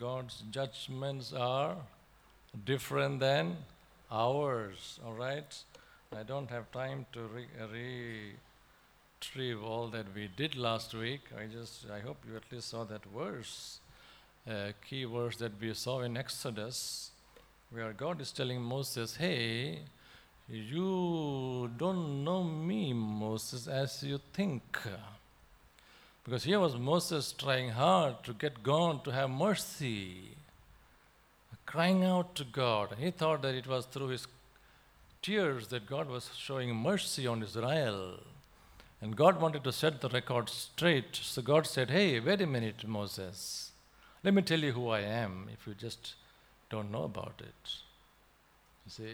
God's judgments are different than ours, all right? I don't have time to retrieve all that we did last week. I hope you at least saw that verse, key verse that we saw in Exodus, where God is telling Moses, hey, you don't know me, Moses, as you think. Because here was Moses trying hard to get God to have mercy, crying out to God. He thought that it was through his tears that God was showing mercy on Israel. And God wanted to set the record straight. So God said, hey, wait a minute, Moses. Let me tell you who I am if you just don't know about it. You see?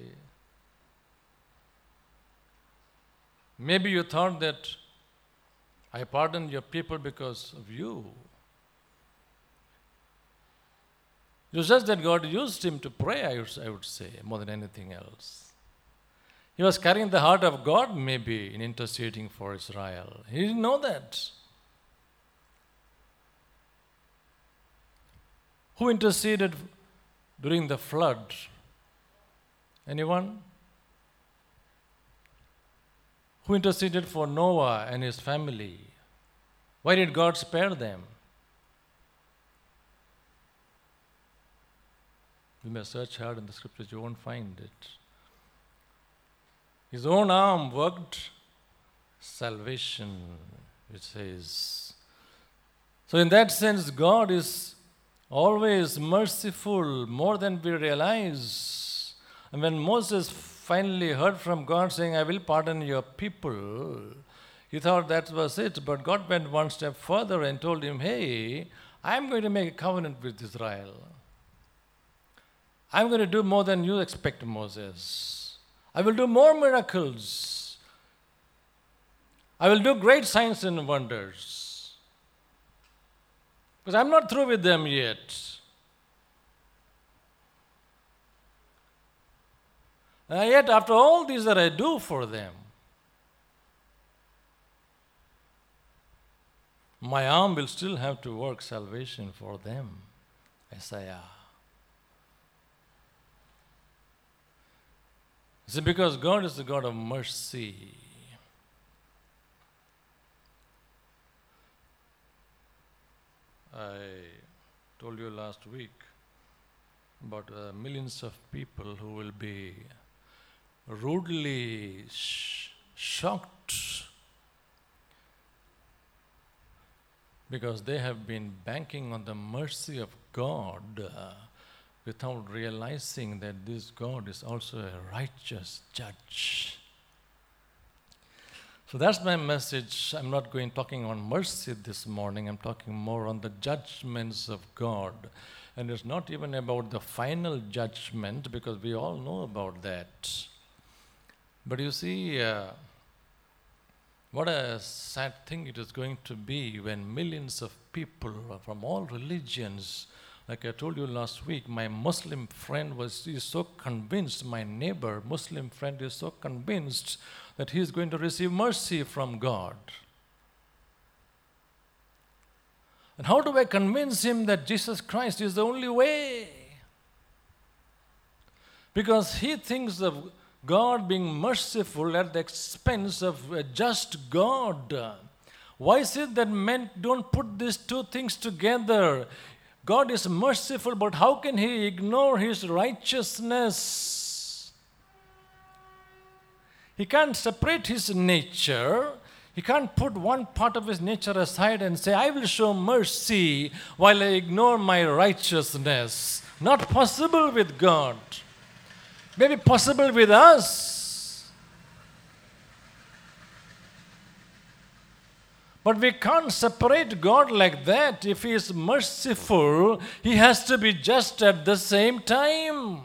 Maybe you thought that I pardoned your people because of you. It was just that God used him to pray, I would say, more than anything else. He was carrying the heart of God maybe in interceding for Israel. He didn't know that. Who interceded during the flood? Anyone? Who interceded for Noah and his family? Why did God spare them? You may search hard in the scriptures, you won't find it. His own arm worked salvation, it says. So in that sense, God is always merciful, more than we realize. And when Moses finally heard from God saying, I will pardon your people, he thought that was it. But God went one step further and told him, hey, I'm going to make a covenant with Israel. I'm going to do more than you expect, Moses. I will do more miracles. I will do great signs and wonders. Because I'm not through with them yet. And yet, after all these that I do for them, my arm will still have to work salvation for them. Isaiah. See, because God is the God of mercy. I told you last week about millions of people who will be rudely shocked because they have been banking on the mercy of God without realizing that this God is also a righteous judge. So that's my message. I'm not talking on mercy this morning. I'm talking more on the judgments of God. And it's not even about the final judgment, because we all know about that. But you see, what a sad thing it is going to be when millions of people from all religions, like I told you last week, my Muslim friend is so convinced, my neighbor, Muslim friend is so convinced that he is going to receive mercy from God. And how do I convince him that Jesus Christ is the only way? Because he thinks of God being merciful at the expense of a just God. Why is it that men don't put these two things together? God is merciful, but how can he ignore his righteousness? He can't separate his nature. He can't put one part of his nature aside and say, I will show mercy while I ignore my righteousness. Not possible with God. Maybe possible with us. But we can't separate God like that. If he is merciful, he has to be just at the same time.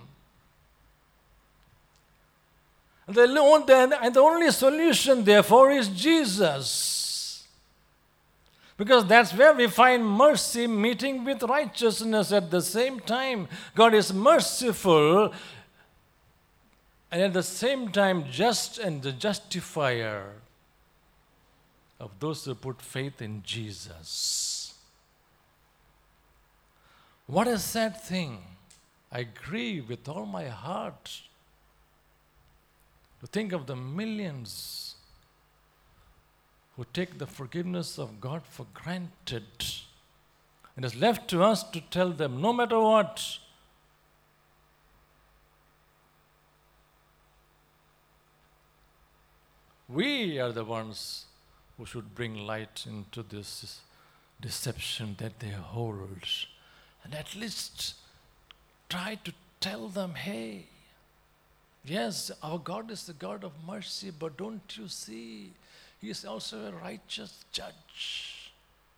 And the only solution, therefore, is Jesus. Because that's where we find mercy meeting with righteousness at the same time. God is merciful and at the same time just and the justifier of those who put faith in Jesus. What a sad thing. I grieve with all my heart to think of the millions who take the forgiveness of God for granted. It is left to us to tell them, no matter what, we are the ones who should bring light into this deception that they hold. And at least try to tell them, hey, yes, our God is the God of mercy, but don't you see, He is also a righteous judge.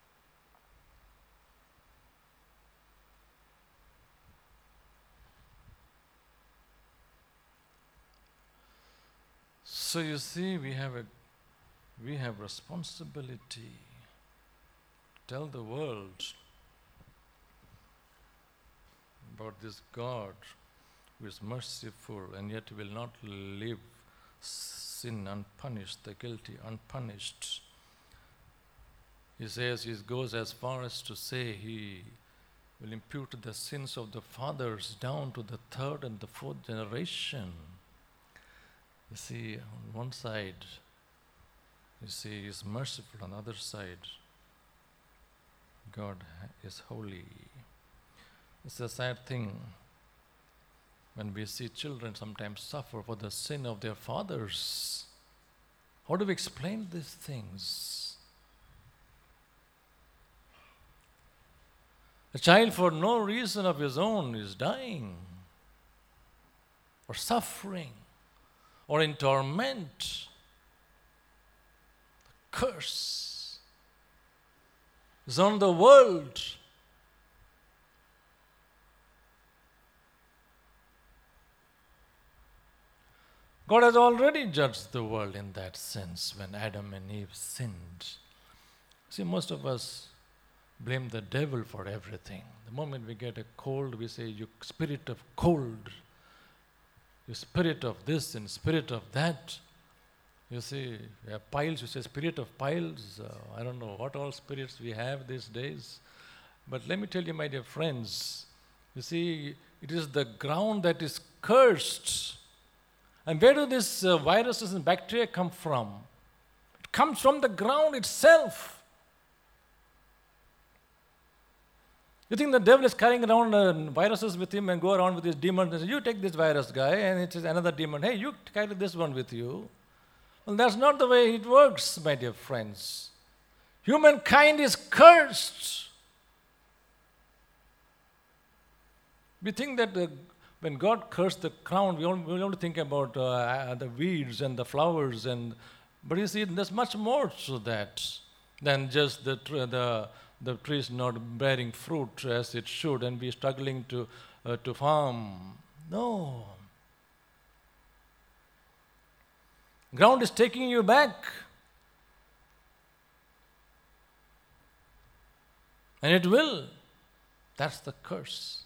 So you see, we have responsibility to tell the world about this God who is merciful and yet will not leave sin unpunished, the guilty unpunished. He says, he goes as far as to say he will impute the sins of the fathers down to the third and the fourth generation. You see, on one side, you see, he is merciful. On the other side, God is holy. It's a sad thing when we see children sometimes suffer for the sin of their fathers. How do we explain these things? A child for no reason of his own is dying or suffering or in torment. The curse is on the world. God has already judged the world in that sense when Adam and Eve sinned. See, most of us blame the devil for everything. The moment we get a cold, we say, you spirit of cold, you spirit of this and spirit of that. You see, we have piles, you say spirit of piles. I don't know what all spirits we have these days. But let me tell you, my dear friends, you see, it is the ground that is cursed. And where do these viruses and bacteria come from? It comes from the ground itself. You think the devil is carrying around viruses with him and go around with his demons and say, you take this virus, guy, and it is another demon. Hey, you carry this one with you. Well, that's not the way it works, my dear friends. Humankind is cursed. We think that when God cursed the ground, we only think about the weeds and the flowers, but you see, there's much more to that than just the trees not bearing fruit as it should, and we struggling to farm. No. Ground is taking you back. And it will. That's the curse.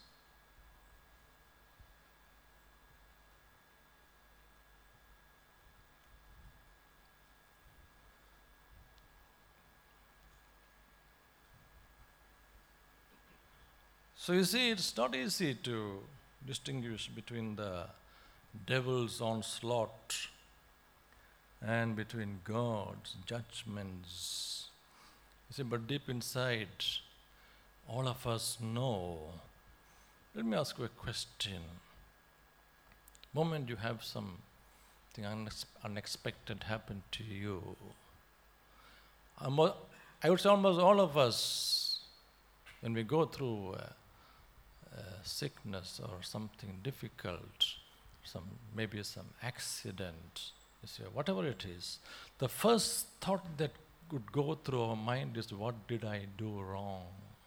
So you see, it's not easy to distinguish between the devil's onslaught and between God's judgments. You see, but deep inside, all of us know. Let me ask you a question. The moment you have something unexpected happen to you, I would say almost all of us, when we go through sickness or something difficult, maybe some accident, you see, whatever it is, the first thought that could go through our mind is, what did I do wrong?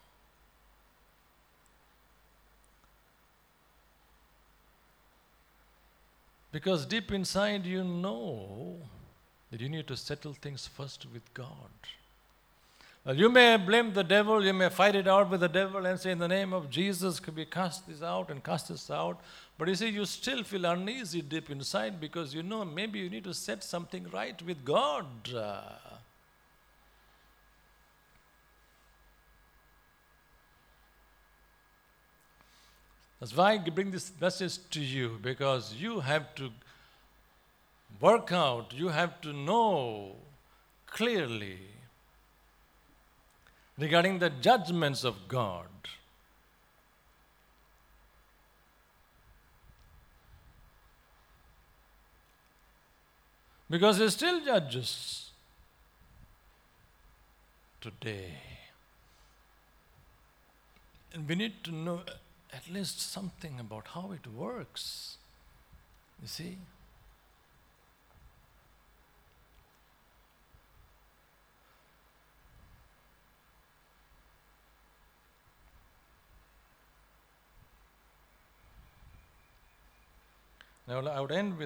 Because deep inside you know that you need to settle things first with God. Well, you may blame the devil, you may fight it out with the devil and say, in the name of Jesus, could we cast this out and cast this out? But you see, you still feel uneasy deep inside because you know maybe you need to set something right with God. That's why I bring this message to you, because you have to work out, you have to know clearly regarding the judgments of God. Because He still judges today. And we need to know at least something about how it works. You see? Now I would end with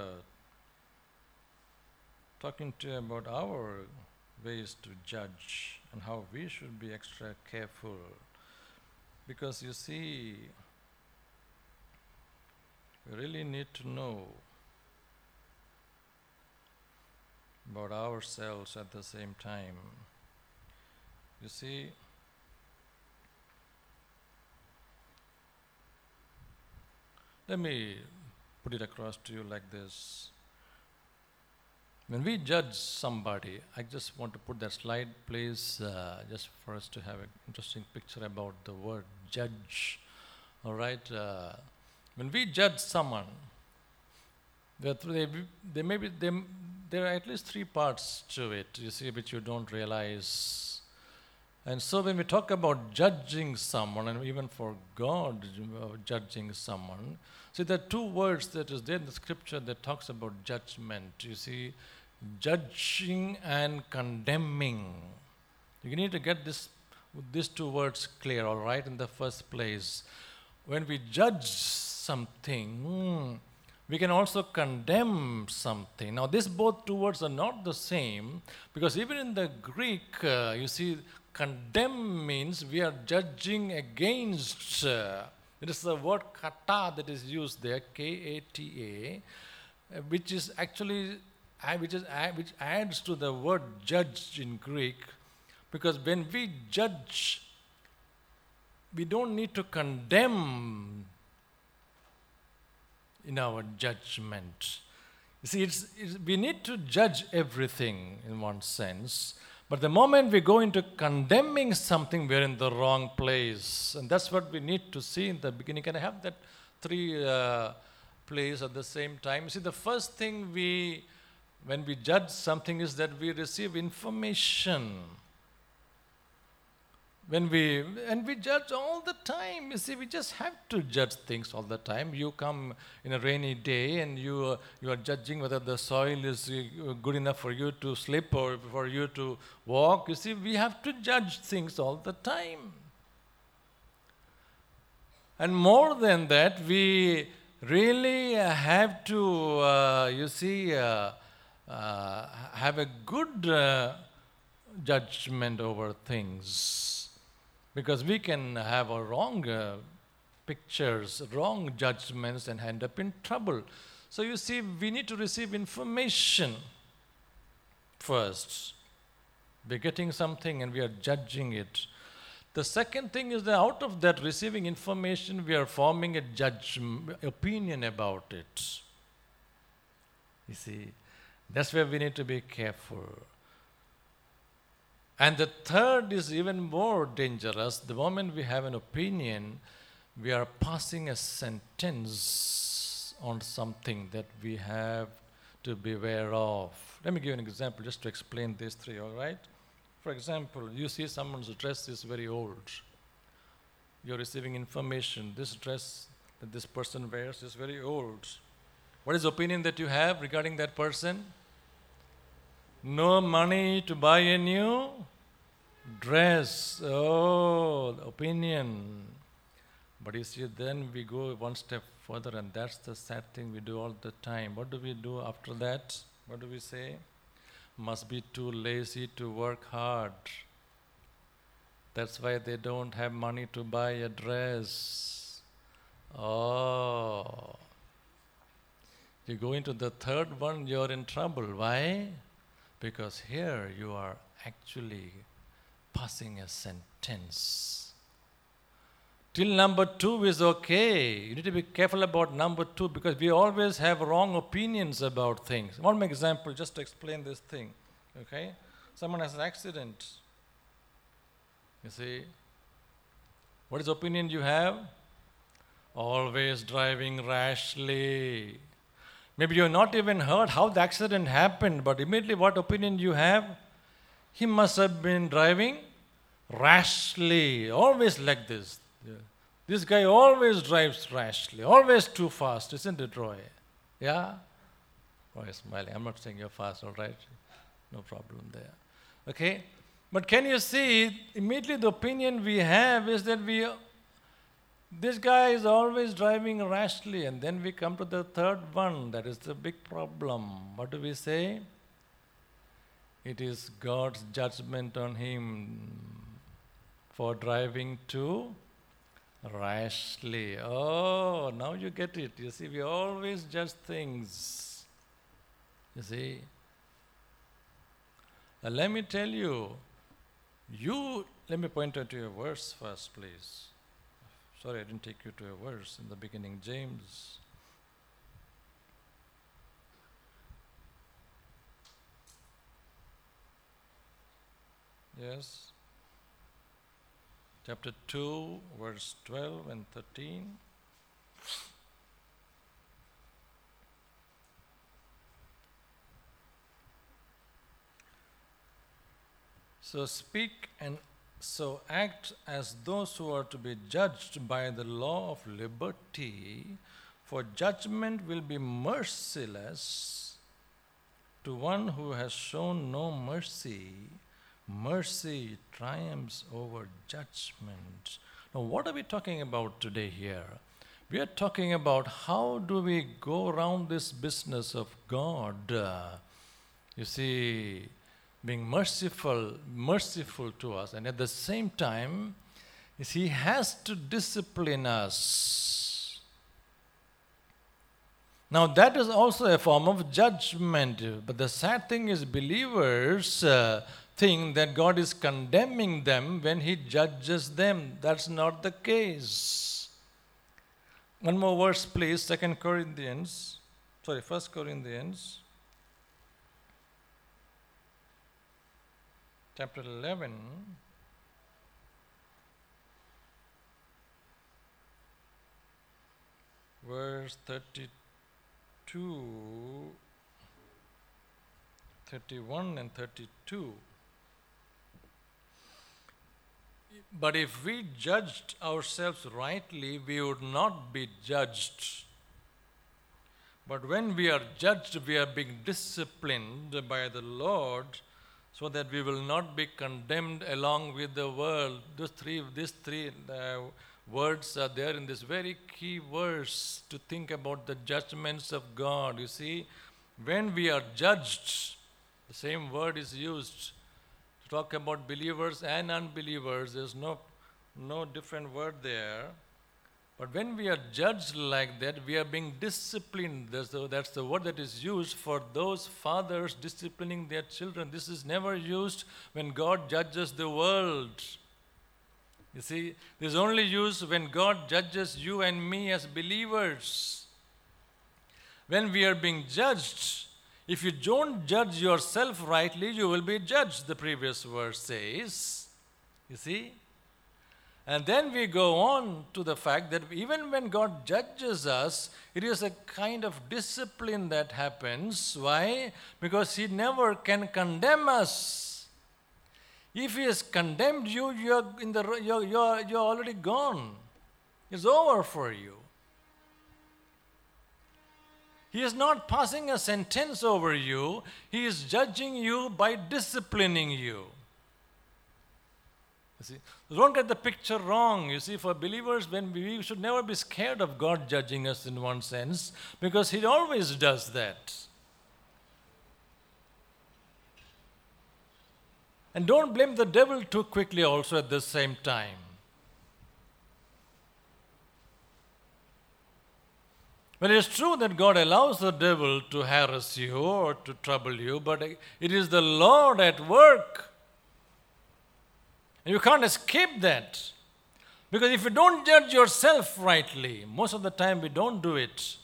talking to you about our ways to judge and how we should be extra careful. Because you see, we really need to know about ourselves at the same time. You see, let me put it across to you like this. When we judge somebody, I just want to put that slide, please, just for us to have an interesting picture about the word judge. All right? When we judge someone, there are at least three parts to it, you see, which you don't realize. And so when we talk about judging someone, and even for God judging someone, see, there are two words that is there in the scripture that talks about judgment. You see, judging and condemning. You need to get these two words clear, all right, in the first place. When we judge something, we can also condemn something. Now, these both two words are not the same, because even in the Greek, you see, condemn means we are judging against. It is the word kata that is used there, K-A-T-A, which is actually which adds to the word judge in Greek, because when we judge, we don't need to condemn in our judgment. You see, we need to judge everything in one sense, but the moment we go into condemning something, we're in the wrong place. And that's what we need to see in the beginning. Can I have that three plays at the same time? You see, the first thing when we judge something is that we receive information. And we judge all the time. You see, we just have to judge things all the time. You come in a rainy day and you are judging whether the soil is good enough for you to slip or for you to walk. You see, we have to judge things all the time. And more than that, we really have to, have a good judgment over things. Because we can have a wrong pictures, wrong judgments, and end up in trouble. So you see, we need to receive information first. We're getting something and we are judging it. The second thing is that out of that receiving information, we are forming a opinion about it. You see, that's where we need to be careful. And the third is even more dangerous. The moment we have an opinion, we are passing a sentence on something that we have to be aware of. Let me give you an example just to explain these three, all right? For example, you see someone's dress is very old. You're receiving information. This dress that this person wears is very old. What is the opinion that you have regarding that person? No money to buy a new dress. Oh, opinion. But you see, then we go one step further, and that's the sad thing we do all the time. What do we do after that? What do we say? Must be too lazy to work hard. That's why they don't have money to buy a dress. Oh. You go into the third one, you're in trouble. Why? Because here you are actually passing a sentence. Till number 2 is okay. You need to be careful about number 2 because we always have wrong opinions about things. One example just to explain this thing. Okay? Someone has an accident. You see? What is the opinion you have? Always driving rashly. Maybe you have not even heard how the accident happened, but immediately what opinion you have? He must have been driving rashly. Always like this. Yeah. This guy always drives rashly, always too fast, isn't it, Roy? Yeah? Roy is smiling. I'm not saying you're fast, all right? No problem there. Okay? But can you see, immediately the opinion we have is that this guy is always driving rashly, and then we come to the third one. That is the big problem. What do we say? It is God's judgment on him for driving too rashly. Oh, now you get it. You see, we always judge things. You see? Now let me tell you, let me point out to you a verse first, please. Sorry, I didn't take you to a verse in the beginning. James. Yes. Chapter 2, verse 12 and 13. So speak and so act as those who are to be judged by the law of liberty, for judgment will be merciless to one who has shown no mercy. Mercy triumphs over judgment. Now, what are we talking about today here? We are talking about how do we go around this business of God. You see, being merciful to us, and at the same time, He has to discipline us. Now, that is also a form of judgment. But the sad thing is, believers think that God is condemning them when He judges them. That's not the case. One more verse, please. 1 Corinthians. Chapter 11. Verse 31 and 32. But if we judged ourselves rightly, we would not be judged. But when we are judged, we are being disciplined by the Lord, so that we will not be condemned along with the world. These three words are there in this very key verse to think about the judgments of God. You see, when we are judged, the same word is used to talk about believers and unbelievers. There's no different word there. But when we are judged like that, we are being disciplined. That's the word that is used for those fathers disciplining their children. This is never used when God judges the world. You see, this is only used when God judges you and me as believers. When we are being judged, if you don't judge yourself rightly, you will be judged, the previous verse says. You see? And then we go on to the fact that even when God judges us, it is a kind of discipline that happens. Why? Because He never can condemn us. If He has condemned you, you're already gone. It's over for you. He is not passing a sentence over you. He is judging you by disciplining you. You see, don't get the picture wrong. You see, for believers, we should never be scared of God judging us in one sense, because He always does that. And don't blame the devil too quickly also at the same time. Well, it's true that God allows the devil to harass you or to trouble you, but it is the Lord at work. You can't escape that. Because if you don't judge yourself rightly, most of the time we don't do it.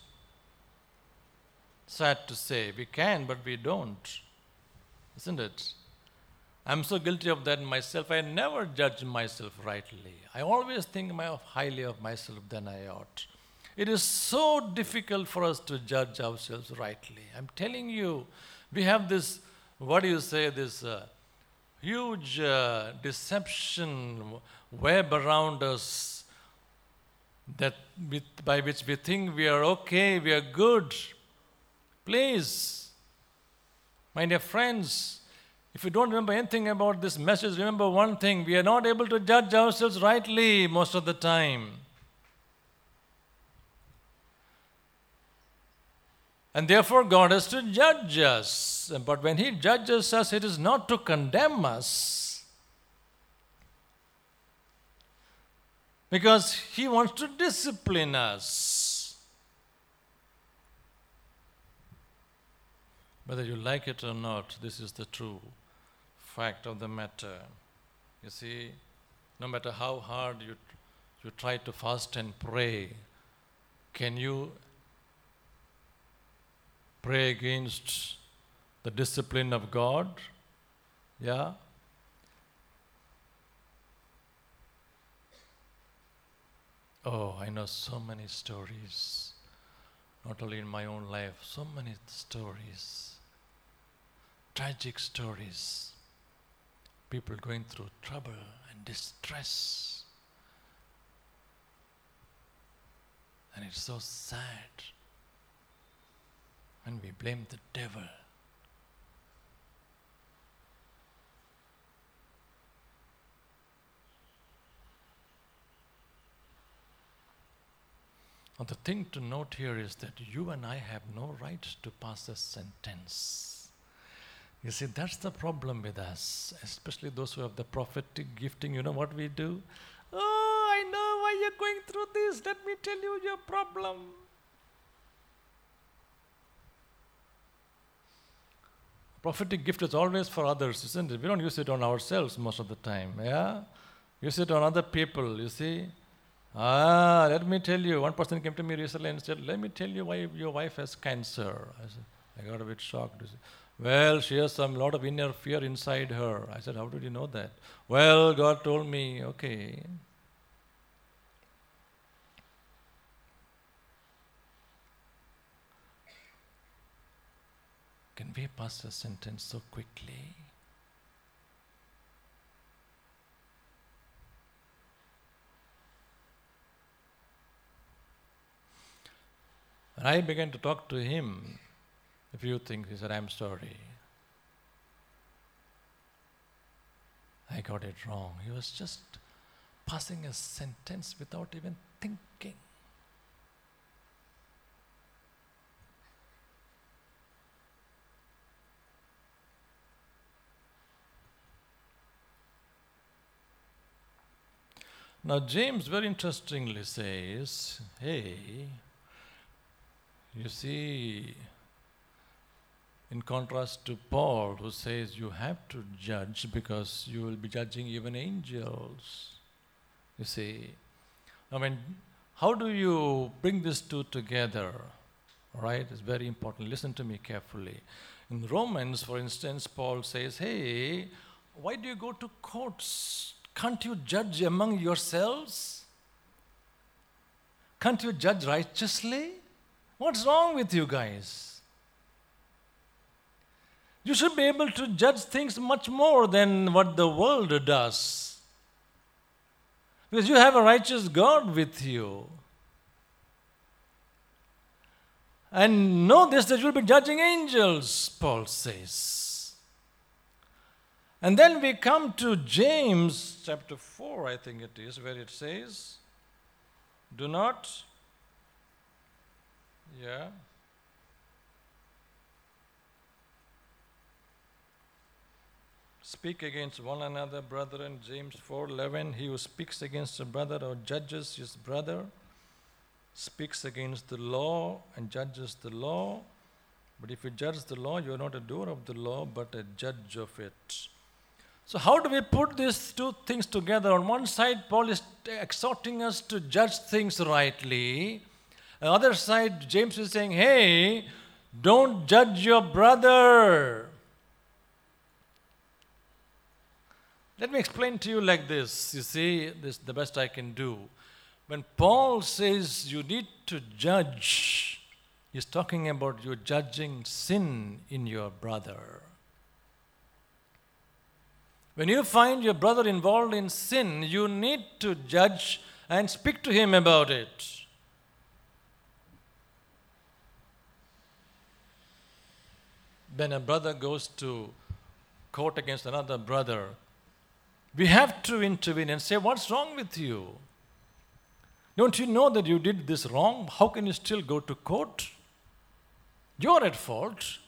Sad to say, we can, but we don't. Isn't it? I'm so guilty of that myself. I never judge myself rightly. I always think highly of myself than I ought. It is so difficult for us to judge ourselves rightly. I'm telling you, we have this, this huge deception web around us by which we think we are okay, we are good. Please, my dear friends, if you don't remember anything about this message, remember one thing: we are not able to judge ourselves rightly most of the time. And therefore, God has to judge us. But when He judges us, it is not to condemn us, because He wants to discipline us. Whether you like it or not, this is the true fact of the matter. You see, no matter how hard you try to fast and pray, can you pray against the discipline of God? Yeah? Oh, I know so many stories, not only in my own life, so many stories, tragic stories, people going through trouble and distress. And it's so sad. And we blame the devil. Now the thing to note here is that you and I have no right to pass a sentence. You see, that's the problem with us, especially those who have the prophetic gifting. You know what we do? Oh, I know why you're going through this. Let me tell you your problem. Prophetic gift is always for others, isn't it? We don't use it on ourselves most of the time, yeah? Use it on other people, you see? Let me tell you, one person came to me recently and said, let me tell you why your wife has cancer. I got a bit shocked. Well, she has some lot of inner fear inside her. I said, how did you know that? Well, God told me. Okay. Can we pass a sentence so quickly? When I began to talk to him, a few things, he said, I'm sorry. I got it wrong. He was just passing a sentence without even thinking. Now, James very interestingly says, hey, you see, in contrast to Paul, who says you have to judge because you will be judging even angels. You see, I mean, how do you bring these two together? All right, it's very important. Listen to me carefully. In Romans, for instance, Paul says, hey, why do you go to courts? Can't you judge among yourselves? Can't you judge righteously? What's wrong with you guys? You should be able to judge things much more than what the world does. Because you have a righteous God with you. And know this, that you'll be judging angels, Paul says. And then we come to James chapter 4, I think it is, where it says, do not, speak against one another, brethren. James 4:11, he who speaks against a brother or judges his brother speaks against the law and judges the law. But if you judge the law, you are not a doer of the law, but a judge of it. So how do we put these two things together? On one side, Paul is exhorting us to judge things rightly. On the other side, James is saying, hey, don't judge your brother. Let me explain to you like this. You see, this is the best I can do. When Paul says you need to judge, he's talking about you judging sin in your brother. When you find your brother involved in sin, you need to judge and speak to him about it. When a brother goes to court against another brother, we have to intervene and say, what's wrong with you? Don't you know that you did this wrong? How can you still go to court? You're at fault.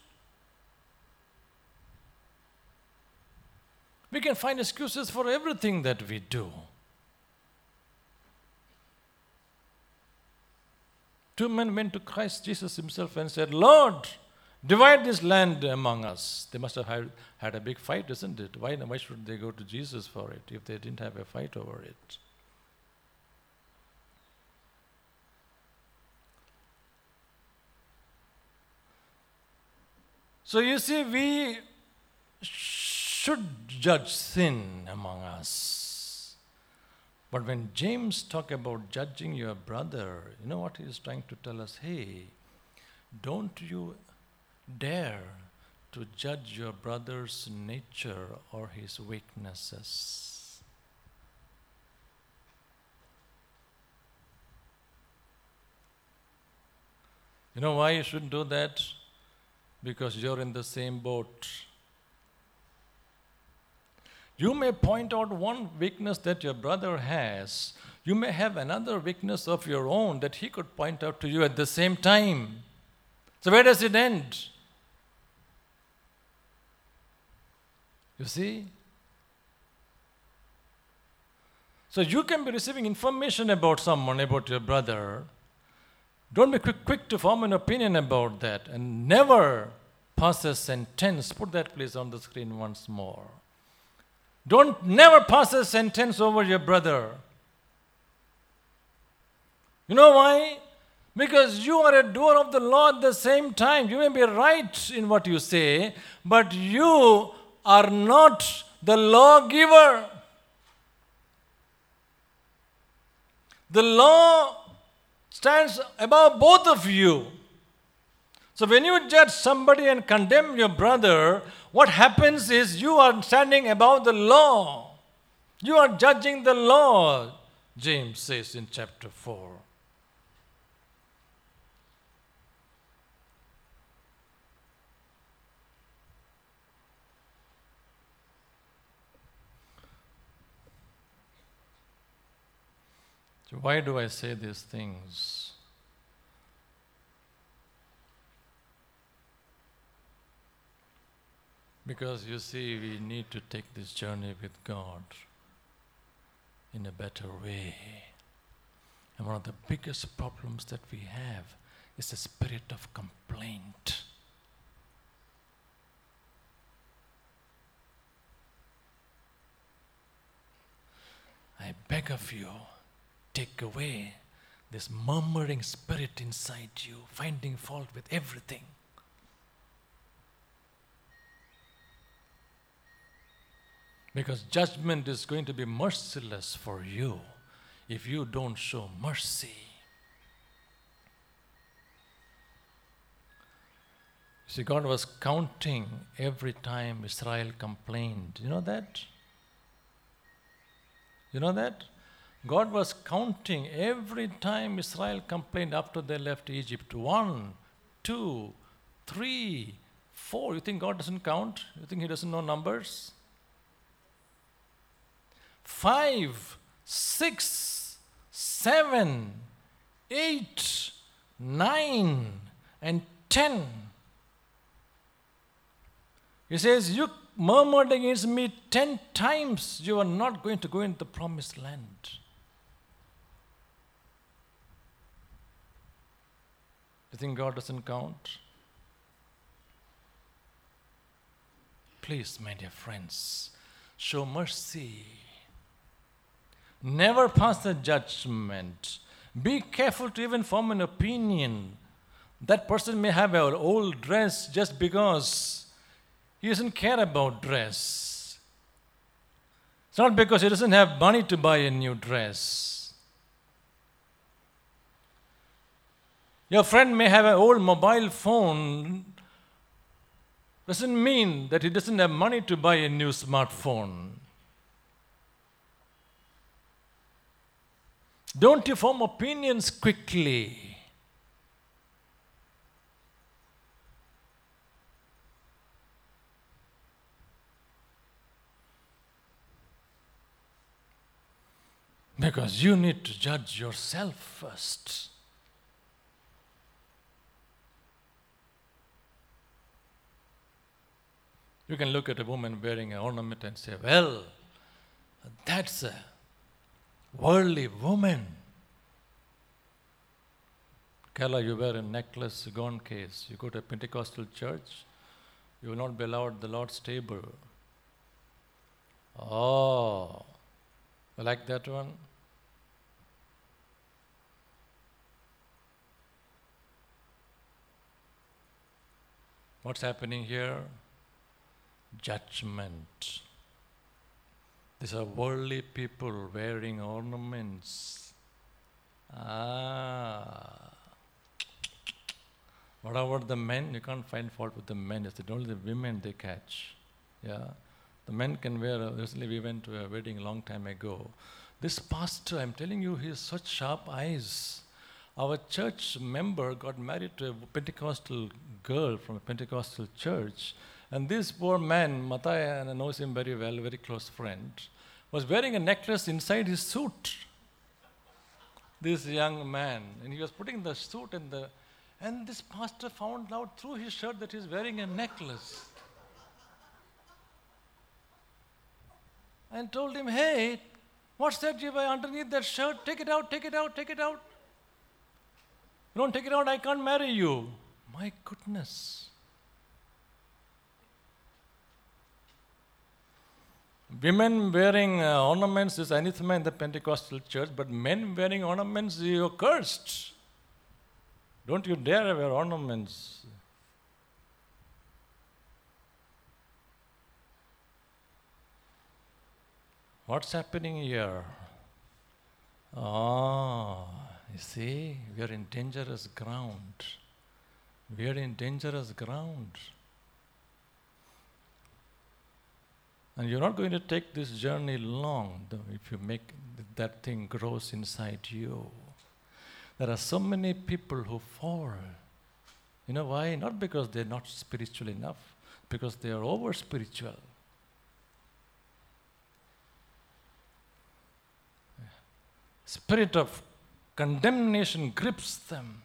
We can find excuses for everything that we do. Two men went to Christ Jesus himself and said, Lord, divide this land among us. They must have had a big fight, isn't it? Why should they go to Jesus for it if they didn't have a fight over it? So you see, we should judge sin among us. But when James talks about judging your brother, you know what he is trying to tell us? Hey, don't you dare to judge your brother's nature or his weaknesses. You know why you shouldn't do that? Because you're in the same boat. You may point out one weakness that your brother has. You may have another weakness of your own that he could point out to you at the same time. So where does it end? You see? So you can be receiving information about someone, about your brother. Don't be quick to form an opinion about that, and never pass a sentence. Put that please on the screen once more. Don't never pass a sentence over your brother. You know why? Because you are a doer of the law at the same time. You may be right in what you say, but you are not the lawgiver. The law stands above both of you. So when you judge somebody and condemn your brother, what happens is you are standing above the law. You are judging the law, James says in chapter 4. So why do I say these things? Because you see, we need to take this journey with God in a better way. And one of the biggest problems that we have is the spirit of complaint. I beg of you, take away this murmuring spirit inside you, finding fault with everything. Because judgment is going to be merciless for you if you don't show mercy. See, God was counting every time Israel complained. You know that? You know that? God was counting every time Israel complained after they left Egypt. 1, 2, 3, 4. You think God doesn't count? You think He doesn't know numbers? 5, 6, 7, 8, 9, and 10. He says, you murmured against me 10 times. You are not going to go into the promised land. You think God doesn't count? Please, my dear friends, Show mercy. Never pass a judgment. Be careful to even form an opinion. That person may have an old dress just because he doesn't care about dress. It's not because he doesn't have money to buy a new dress. Your friend may have an old mobile phone. Doesn't mean that he doesn't have money to buy a new smartphone. Don't you form opinions quickly. Because you need to judge yourself first. You can look at a woman wearing an ornament and say, well, that's a worldly woman. Kala, you wear a necklace, gone case. You go to a Pentecostal church, you will not be allowed the Lord's table. Oh, you like that one? What's happening here? Judgment. These are worldly people wearing ornaments. What about the men? You can't find fault with the men. It's only the women they catch. Yeah, the men can wear. Recently, we went to a wedding a long time ago. This pastor, I'm telling you, he has such sharp eyes. Our church member got married to a Pentecostal girl from a Pentecostal church. And this poor man, Matthias, and knows him very well, very close friend, was wearing a necklace inside his suit. This young man. And he was putting the suit and this pastor found out through his shirt that he's wearing a necklace. And told him, hey, what's that you wear underneath that shirt? Take it out, take it out, take it out. You don't take it out, I can't marry you. My goodness. Women wearing ornaments is anathema in the Pentecostal church, but men wearing ornaments, you're cursed. Don't you dare wear ornaments. What's happening here? You see, we are in dangerous ground. We are in dangerous ground. And you're not going to take this journey long if you make that thing grows inside you. There are so many people who fall. You know why? Not because they're not spiritual enough, because they are over spiritual. Spirit of condemnation grips them.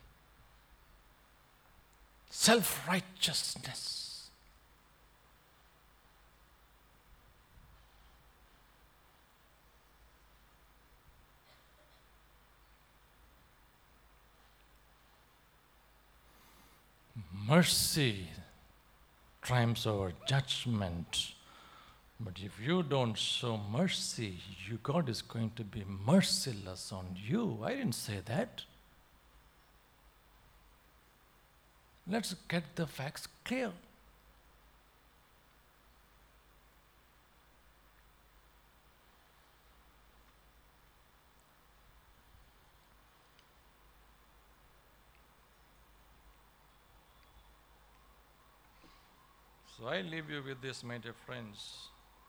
Self-righteousness. Mercy triumphs over judgment. But if you don't show mercy, God is going to be merciless on you. I didn't say that. Let's get the facts clear. So I leave you with this, my dear friends.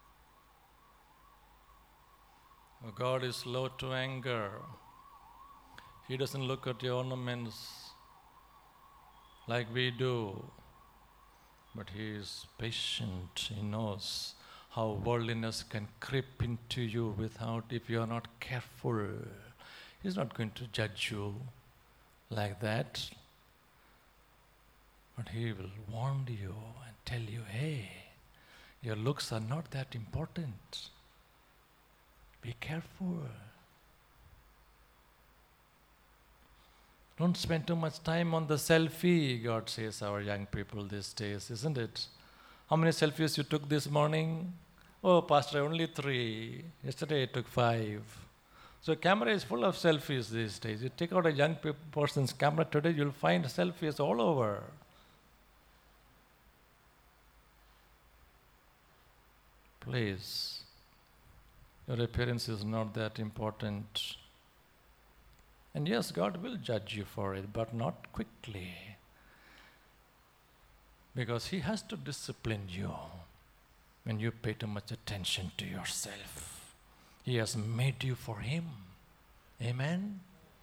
God is slow to anger. He doesn't look at your ornaments like we do, but He is patient. He knows how worldliness can creep into you if you are not careful. He's not going to judge you like that, but He will warn you and tell you, hey, your looks are not that important. Be careful. Don't spend too much time on the selfie, God says our young people these days, isn't it? How many selfies you took this morning? Oh, Pastor, only 3. Yesterday I took 5. So camera is full of selfies these days. You take out a young person's camera today, you'll find selfies all over. Please, your appearance is not that important. And yes, God will judge you for it, but not quickly. Because He has to discipline you when you pay too much attention to yourself. He has made you for Him. Amen?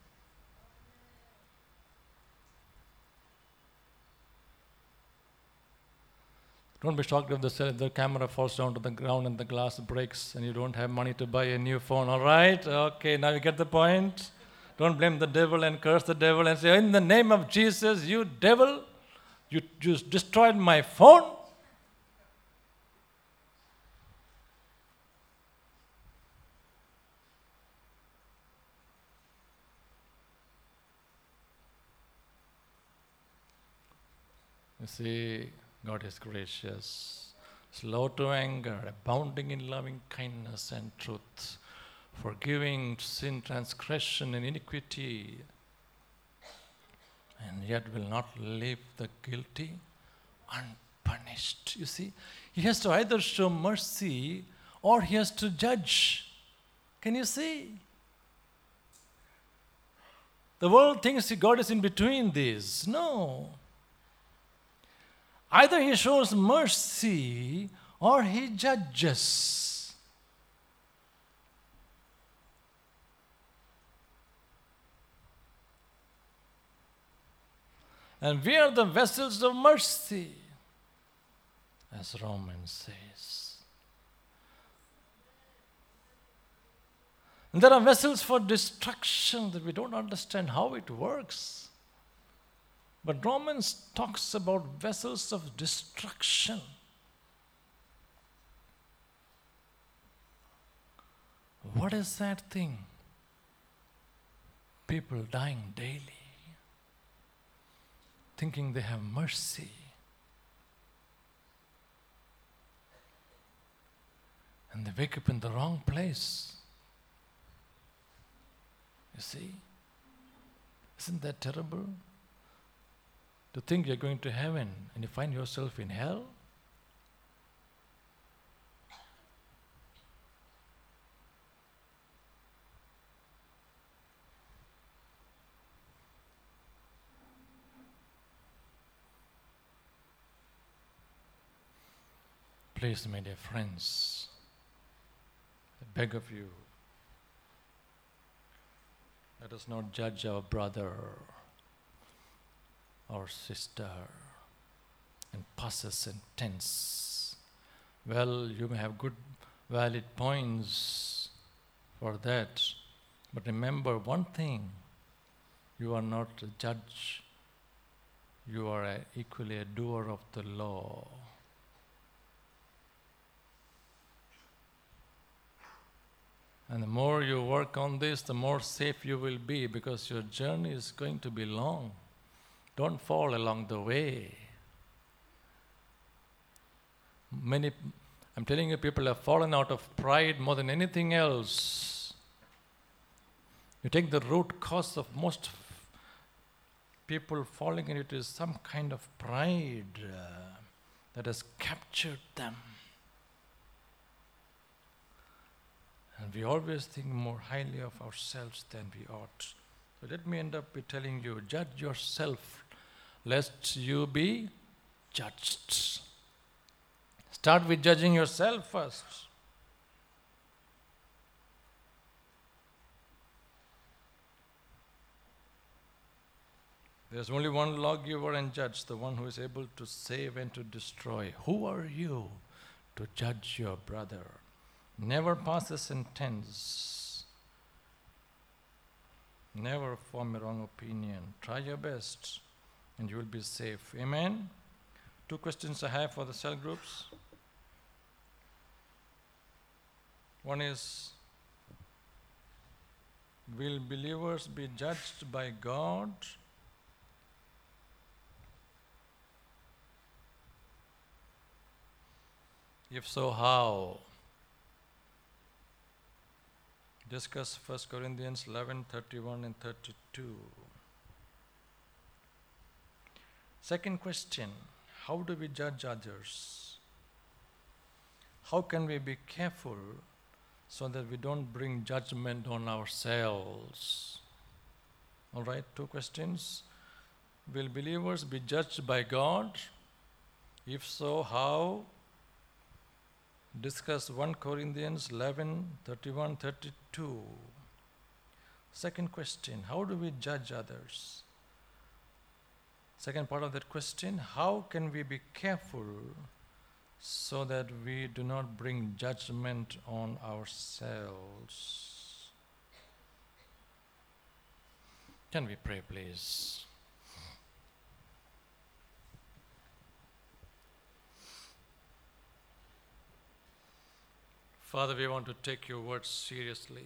Don't be shocked if the camera falls down to the ground and the glass breaks and you don't have money to buy a new phone. All right? Okay, now you get the point? Don't blame the devil and curse the devil and say, in the name of Jesus, you devil, you just destroyed my phone. You see, God is gracious, slow to anger, abounding in loving kindness and truth, forgiving sin, transgression, and iniquity, and yet will not leave the guilty unpunished. You see, He has to either show mercy or He has to judge. Can you see? The world thinks God is in between these. No. Either He shows mercy or He judges. And we are the vessels of mercy, as Romans says. And there are vessels for destruction that we don't understand how it works. But Romans talks about vessels of destruction. What is that thing? People dying daily, thinking they have mercy. And they wake up in the wrong place. You see? Isn't that terrible? To think you're going to heaven and you find yourself in hell? Please, my dear friends, I beg of you, let us not judge our brother or sister in past and tense. Well, you may have good, valid points for that, but remember one thing, you are not a judge, you are equally a doer of the law. And the more you work on this, the more safe you will be, because your journey is going to be long. Don't fall along the way. I'm telling you, people have fallen out of pride more than anything else. You take the root cause of most people falling in it is some kind of pride that has captured them. And we always think more highly of ourselves than we ought. So let me end up by telling you, judge yourself, lest you be judged. Start with judging yourself first. There's only one lawgiver and judge, the one who is able to save and to destroy. Who are you to judge your brother? Never pass a sentence. Never form a wrong opinion. Try your best and you will be safe. Amen? 2 questions I have for the cell groups. One is, will believers be judged by God? If so, how? discuss 1 Corinthians 11, 31 and 32. Second question, how do we judge others? How can we be careful so that we don't bring judgment on ourselves? All right, two questions. Will believers be judged by God? If so, how? Discuss 1 Corinthians 11, 31, 32. Second question, how do we judge others? Second part of that question, how can we be careful so that we do not bring judgment on ourselves? Can we pray, please? Father, we want to take your words seriously.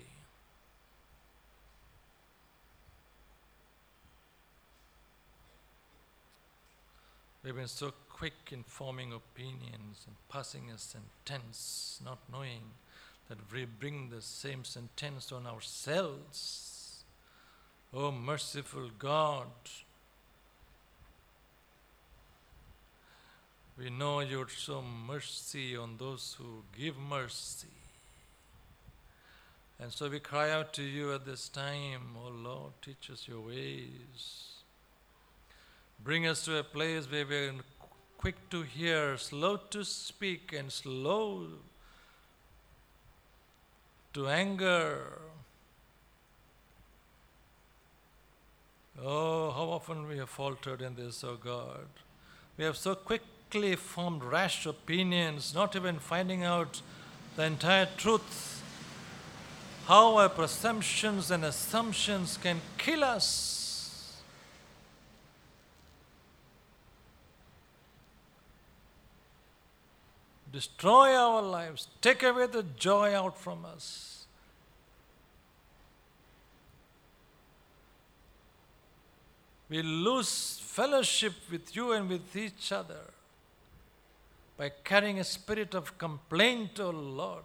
We've been so quick in forming opinions and passing a sentence, not knowing that we bring the same sentence on ourselves. Oh, merciful God, we know you'd show mercy on those who give mercy. And so we cry out to you at this time, oh Lord, teach us your ways. Bring us to a place where we're quick to hear, slow to speak, and slow to anger. Oh, how often we have faltered in this, oh God. We have so quickly formed rash opinions, not even finding out the entire truth. How our presumptions and assumptions can kill us. Destroy our lives, take away the joy out from us. We lose fellowship with you and with each other by carrying a spirit of complaint, O Lord.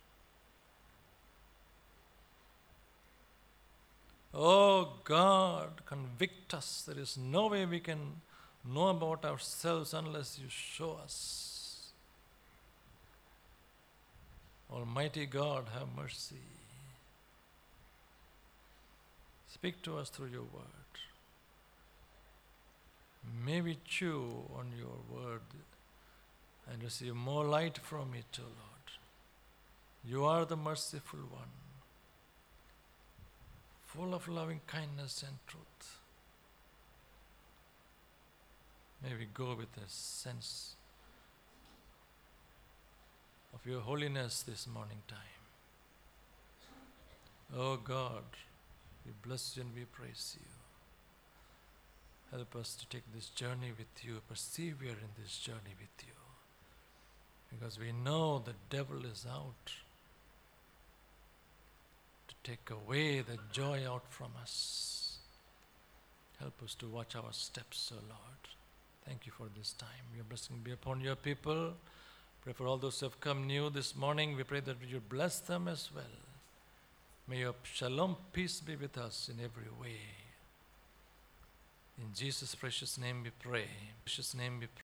Oh God, convict us. There is no way we can know about ourselves unless you show us. Almighty God, have mercy. Speak to us through your word. May we chew on your word and receive more light from it, O Lord. You are the merciful one, full of loving kindness and truth. May we go with a sense of your holiness this morning time. Oh God, we bless you and we praise you. Help us to take this journey with you, persevere in this journey with you. Because we know the devil is out to take away the joy out from us. Help us to watch our steps, O Lord. Thank you for this time. Your blessing be upon your people. Pray for all those who have come new this morning. We pray that you bless them as well. May your shalom peace be with us in every way. In Jesus' precious name we pray. Precious name we pray.